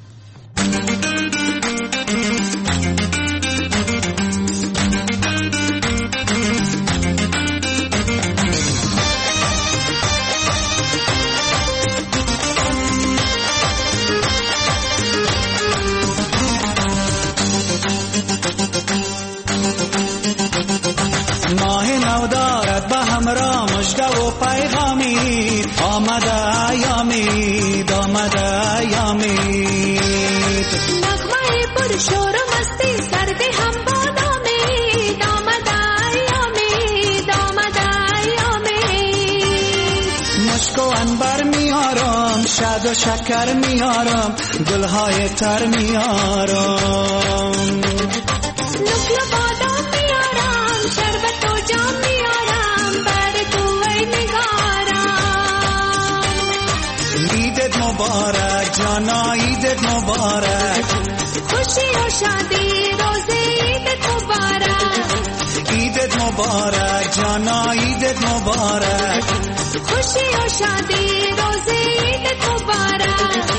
ماه نو دارد به همراه مژده و پیغامی آمده ایامید آمده ایامید نغمه پر شور و مستی سرد هم بادامید آمده ایامید آمده ایامید مشک و عنبر میارم شد و شکر میارم گلهای تر میارم نخل و بادام میارم شربت و جام میارم بر تو ای نگارم. عیدت مبارک جانا عیدت مبارک خوشی و شادی روزه عیدت مبارک. عیدت مبارک جانا عیدت مبارک خوشی و شادی روزه عیدت مبارک.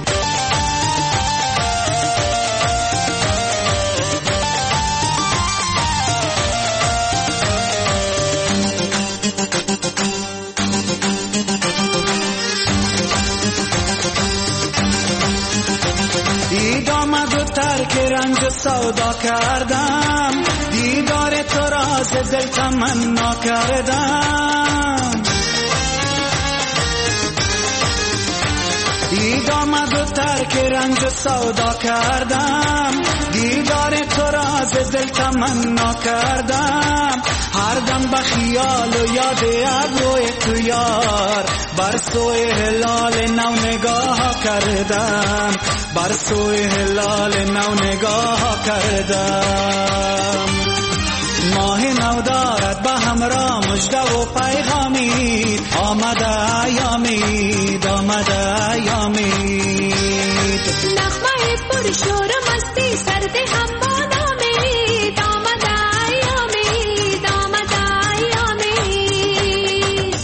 دید آمد و ترک رنج و سودا کردم دیدار تو راز دل تمنا کردم. دید آمد و ترک رنج و سودا کردم دیدار تو راز دل تمنا کردم. هر دم به خیال و یاد ابروی تو یار بر سوی هلال نو نگاه کردم بر سوی هلال نو نگاه کردم. ماه نو دارد به همراه مژده و پیغامی آمده ایامید آمده ایامید نغمه پر شور و مستی سرد هم بادامید آمده ایامید آمده ایامید.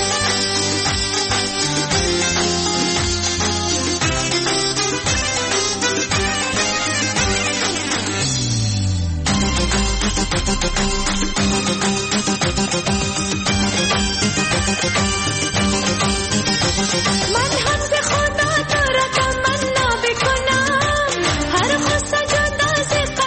من هم ز خدا تو را تمنا بکنم هر خواست جدا ز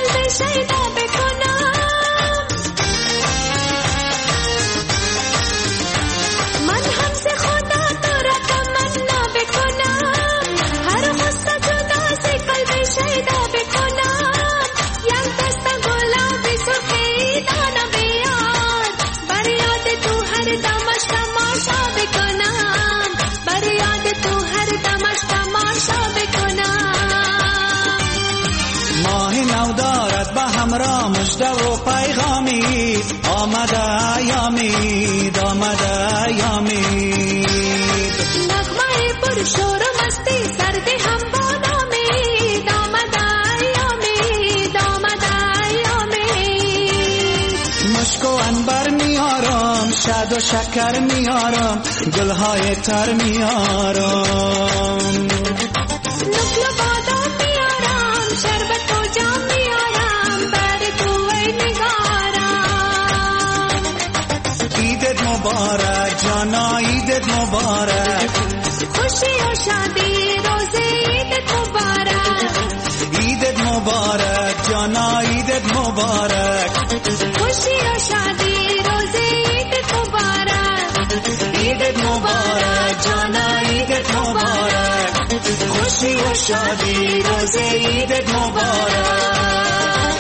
آمد ایامی نغمه پر شور و مستی سردی هم با نامی آمد ایامی آمد ایامی مشک و عنبر میارم شاد و شکر میارم گلهای تر میارم نقل و بادام میارم شربت و جام میارم بر تو ای نگارم عیدت مبارک جانا عیدت مبارک خوشی و شادی روز عیدت مبارک عیدت مبارک جانا عیدت مبارک خوشی و شادی روز عیدت مبارک عیدت مبارک جانا عیدت مبارک خوشی و شادی روز عیدت مبارک.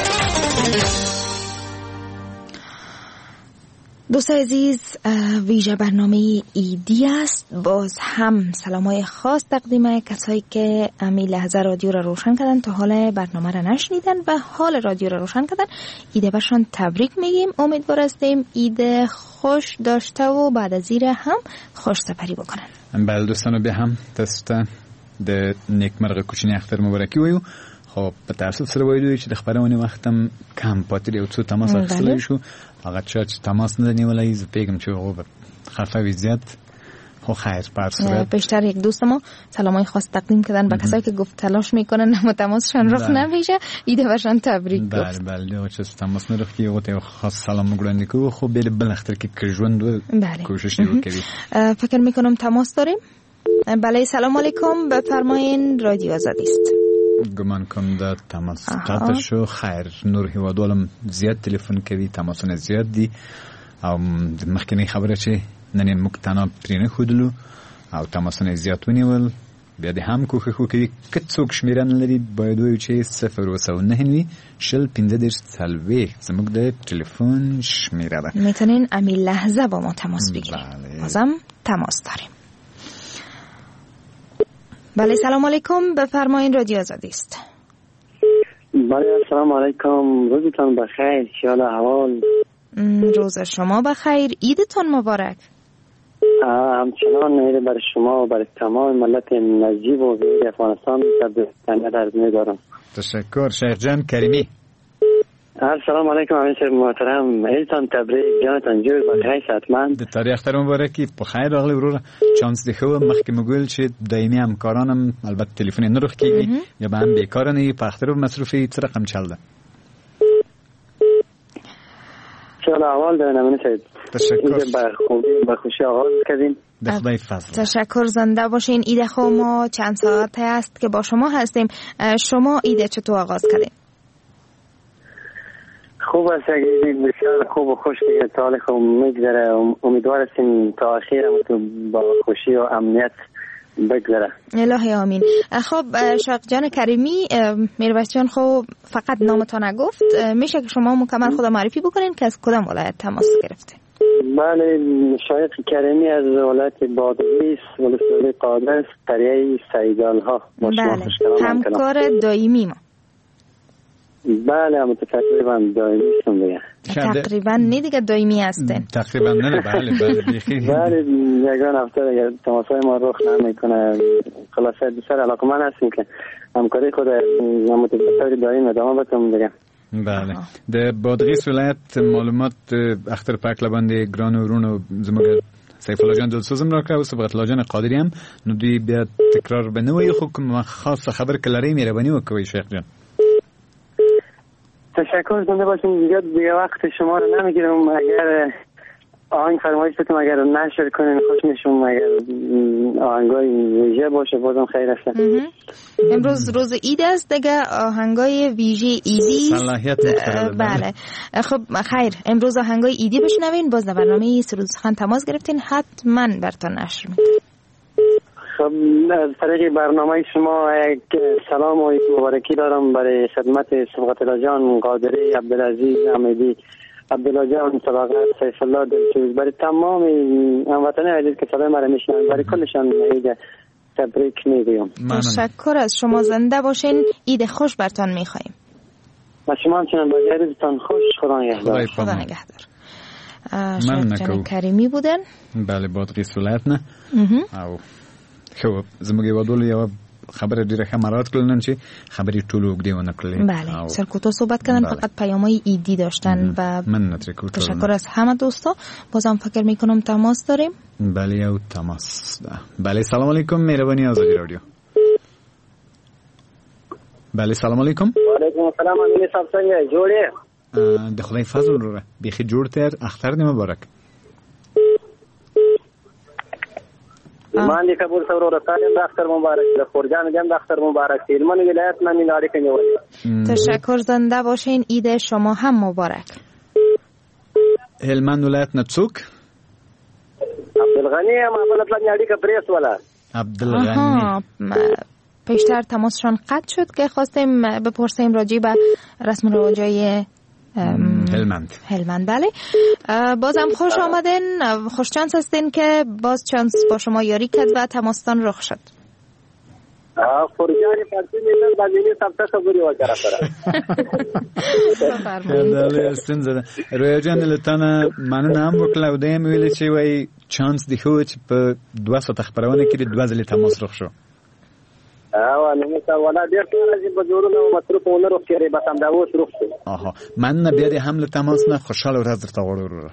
دوستان عزیز، ویژه برنامه ایدی است. باز هم سلامای خاص تقدیم کسایی که امی لحظه رادیو را روشن کردن تا حال برنامه را نشنیدن و حال رادیو را روشن کردن. ایده برشان تبریک میگیم. امیدوار هستیم ایده خوش داشته و بعد از زیر هم خوش سپری بکنن. بله دوستانو، به هم دست د نیک مرغ کوچنی اختر مبارکی ویو. خب په تاسو سره وایو چې د خبرونه وختم کم پاتې یو څو تماس اخیستل شو. هغه چې تماس نه نیولای ز پیغام چې هغه خفه وضعیت خو خیر پر صورت بیشتر یک دوست ما سلامای خاص تقدیم کردن به کسایی که گفت تلاش میکنن اما تماسشان رخ نمیشه. ایده برشان تبریک گفت. بله بله چې تماس نه رخ کیږي ته خاص سلام وګړندې کو. خو به بل اختر کې ژوند کوشش وکړي. فکر میکنم تماس داریم. بله سلام علیکم، بفرمایین، رادیو آزادی است. گمان کوم دا تماس قطع شو. خیر، نور هیوادوالم زیاد تلیفون کوي، تماسونه زیاد دي او مخکنی خبره چې نن موږ تنها پرې نه ښودلو او تماسونه زیات ونیول. بیا د هم کوښښ وکړي که څوک شمیرنه لري باید وایو چې صفر اوه نهه وي شل پنځه دېرش څلوېښت زموږ د تلیفون شمیره ده. میتونین امی لحظه با ما تماس بگیریم. بازم تماس داریم. بله سلام علیکم، بفرمایین، رادیو آزادی است. بله سلام علیکم، روزتان بخیر، شال احوال. روز شما بخیر، عیدتان مبارک. همچنان عید برای شما و برای تمام ملت نجیب و غیر افغانستان تبریک عرض می‌دارم. تشکر شیخ جان کریمی. السلام علیکم امیر صاحب محترم، عیدتان تبریک، جانتان جور بخیر حتما. د تاریخ اختر مبارکی په خیر راغلی وروره. چانس دی خو مخکې مګول چې دایمي همکارانم البته تلیفون نه رخ کیږي یا به هم بیکار نه په اختر مصرفي څه رقم چل ده. چاله اول دارم امیر صاحب. تشکر. با خوبی با خوشی آغاز کردیم. به خدای فضل. تشکر، زنده باشین. ایده خو ما چند ساعت است که با شما هستیم. شما ایده چطور آغاز کردین؟ خوب است، اگه بسیار خوب و خوش دیگه تاریخ خوب میگذره. امیدوار هستیم تا اخیر تو با خوشی و امنیت بگذره. الهی آمین. خب شیخ جان کریمی، میرویس جان خب فقط نامتان نگفت، میشه که شما مکمل خود معرفی بکنین که از کدام ولایت تماس گرفته؟ بله، شیخ کریمی از ولایت بادغیس، ولسوالی قادس، قریه سیدالها. بله، همکار دائمی ما. بله اما تقریبا دائمی هستم دیگه. تقریبا نه دیگه دائمی هستن. تقریبا نه. بله بله بیخی. بله یگان هفته دیگه تماسای ما رخ نمیکنه. خلاصه بسیار علاقمند هستیم که همکاری خود متفکر دائم ادامه بدیم دیگه. بله. د بادغیس ولایت معلومات اختر پاک لبنده گران و رون زموږ سیف الله جان دلسوزم را که و سبقت الله جان قادری هم نو دوی بیا تکرار بنوی خو کوم خاص خبر کلری میره بنی وکوي شیخ جان. تشکر، زنده باشین. دیگه دیگه وقت شما رو نمیگیرم. اگر آهنگ فرمایش بتونم اگر نشر کنین خوش میشم. اگر آهنگای ویژه باشه بازم خیر است. امروز روز عید است دیگه، آهنگای ویژه ایدی صلاحیت مختلف. بله خب خیر، امروز آهنگای ایدی بشنوین. باز در برنامه سرودخوان تماس گرفتین، حتما براتون نشر میکنم. خب از طریق برنامه شما یک سلام و مبارکی دارم برای خدمت سبقت الله جان قادری، عبدالعزیز امیدی، عبدالله جان صداقت، سیف الله دلسوز، برای تمام هموطنان عزیز که صدای مرا میشنن، برای کلشان عید تبریک میگویم. تشکر از شما، زنده باشین. عید خوش برتان میخوایم. و شما همچنان باید روزتان خوش. خدا نگهدار. خدا نگهدار. شیخ جان کریمی بودن. بله بادغیس ولایت نه او خو زموږ ودول یو خبر ډیره خمرات کړل چې خبرې ټولو وګړي ونه کړلې. بله سرکوتو صحبت کردن بله. فقط پیامای ایدی داشتن و من تشکر از همه دوستا. بازم فکر میکنم تماس داریم. بله یو تماس ده. بله سلام علیکم مهربانی آزادی رادیو. بله سلام علیکم. و علیکم السلام امین صاحب څنګه جوړې؟ د خدای فضل وروره بیخي جوړ تر اختر دې مبارک. ایمان دې قبول سره وروره سالم د اختر مبارک د خورجان جان د اختر مبارک هلمند ولایت نه میلادی کنیول. تشکر زنده باشین. عید شما هم مبارک. هلمند ولایت نه څوک؟ عبدالغنی ما بلد لنی اړیکه پریس ولا. عبدالغنی پیشتر تماسشان قطع شد که خواستیم بپرسیم راجع به رسم و رواجای هلمند. هلمند بله. بازم خوش آمدین. خوش چانس هستین که باز چانس با شما یاری کرد و تماستان رخ شد. خورجانی پارتی میلن بازینی سبتا خبری وکره سره داله سن زده رویا جان لتانا منو نام وکړه ودیم ویل چې وای چانس دی خو چې په دوه ساعت خبرونه کې دوه ځله تماس رخ شو. او نو مثلا ولا ډیر ټول چې په جوړونو مصرفونه رخ کړي به هم دا اوس رخ شو. آها من نه بیا د حمله تماس نه خوشاله ورځ درته وړو.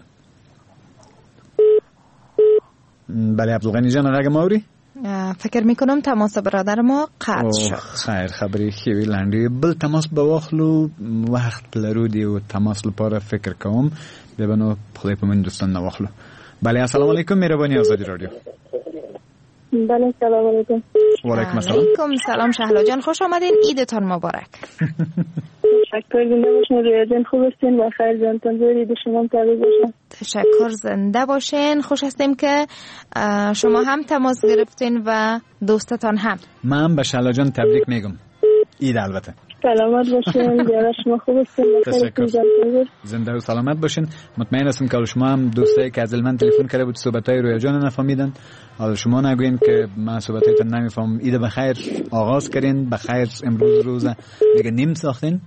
بله عبدالغنی جان هغه موري فکر میکنم تماس برادر ما قطع شد. خیر خبری خوی لنډی بل تماس به واخلو وخت لرو دی او تماس لپاره فکر کوم ببنو خدای په من دوستان نه واخلو. بله السلام علیکم مهربانی آزادی رادیو. بله سلام علیکم. و علیکم السلام. علیکم سلام شهلا جان خوش آمدین. عیدتان مبارک. تشکر زنده باشین. رویا جان خوب هستین و خیر جان تنظوری به شما تبریک باشن. تشکر زنده باشین. خوش هستیم که شما هم تماس گرفتین و دوستتان هم. من به شهلا جان تبریک میگم. عید البته. سلامت باشین. دیار شما خوب هستین و خیر زنده و سلامت باشین. مطمئن هستم که شما هم دوستایی که از من تلفن کرده بود صحبتای رویا جان نفهمیدن. حالا شما نگوین که من صحبتایتون نمیفهم. عید بخیر آغاز کردین بخیر امروز روز دیگه نیم ساختین.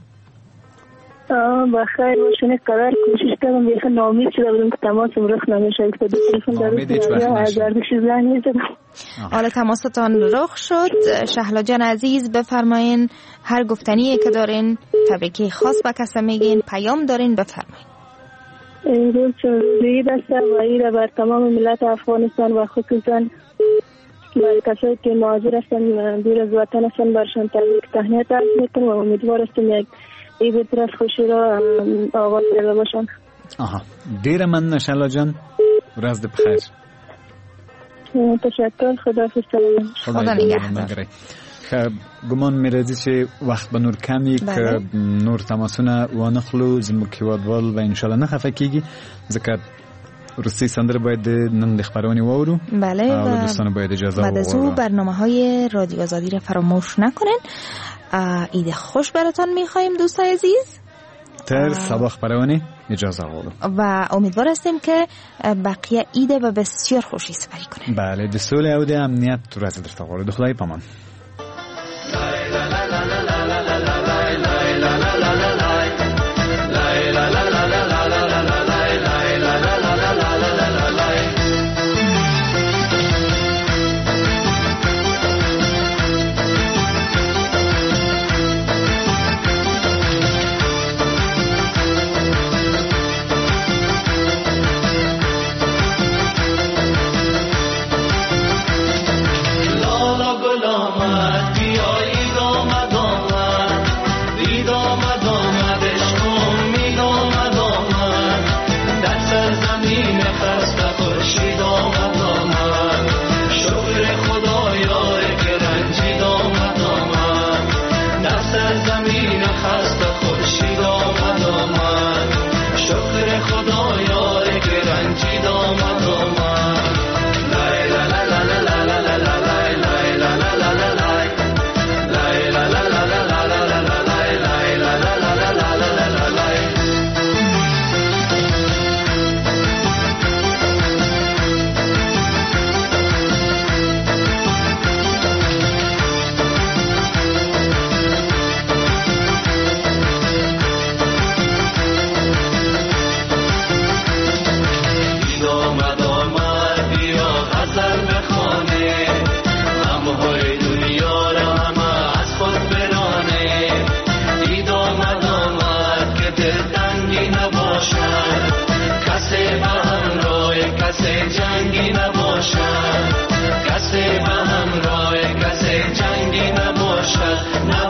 بخیر باشین. قدر کوشش کردم بیخ نامید شده بودم که تماس رخ نمیشه که تلفن در هزار بیشتر زنگ زدم. حالا تماستان رخ شد. شهلا جان عزیز بفرمایین هر گفتنی که دارین تبریکی خاص به کس میگین پیام دارین بفرمایین. امروز روز عید است و عید بر تمام ملت افغانستان و خصوصا بر کسایی که مهاجر هستن دور از وطن هستن برشان تبریک تهنیت عرض میکنم و امیدوار هستم یک عید پر از خوشی را آغاز کرده باشم. آها دیر من شهلا جان ورځ دې بخیر. تشکر. خداحافظ. خدا نگهدار. خب گمان می‌رزی چې وخت به نور کمی که نور تماسونه وانخلو زموږ هیوادوال و انشالله نه خفه کیږي ځکه روسی سندره باید نن د خبرونه واورو. بله و دوستان باید اجازه بعد از او برنامه‌های رادیو آزادی را فراموش نکنین. عید خوش براتون می‌خوایم دوستان عزیز. تر سبا خبرونه اجازه واورو و امیدوار هستیم که بقیه عید و بسیار خوشی سپری کنین. بله د سولې او د امنیت ورځ درته غواړو. د خدای پامان. نو